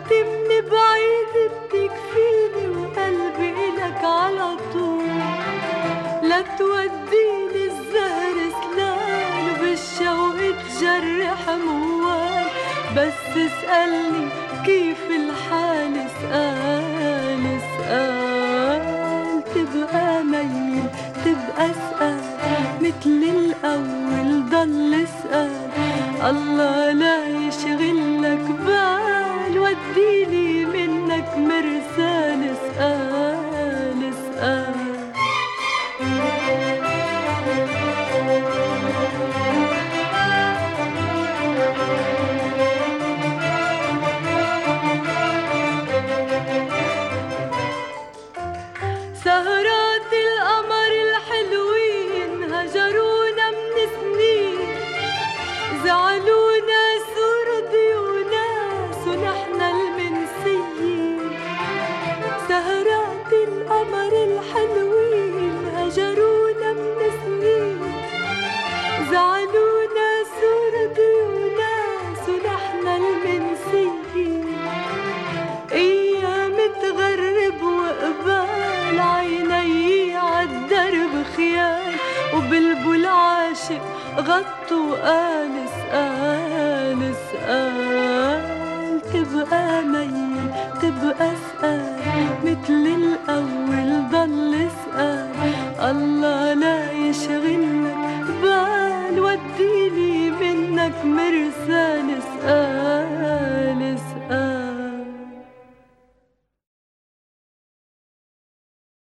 وانتي من بعيد بتكفيني وقلبي إلك على طول. لا توديني الزهر سلال وبالشوق تجرح موال، بس اسألني كيف الحال، اسأل اسأل. تبقى ميل تبقى اسأل مثل الأول ضل اسأل. الله لا يشغلك بال، وديني منك مرسال، اسأل اسأل. سهرات القمر الحلوين هجرونا من سنين، زعلونا ورضيوا ناس ونحن المنسيين. سهرات القمر الحلوين هجرونا من سنين، زعلونا ورضيوا ناس ونحن المنسيين. ايام تغرب وقبال عيني عالدرب خيال، وبلبل عاشق غطوا قال اسأل اسأل. تبقى ميل تبقى اسأل مثل الأول ضل اسأل. الله لا يشغلك بال، وديني منك مرسال، اسأل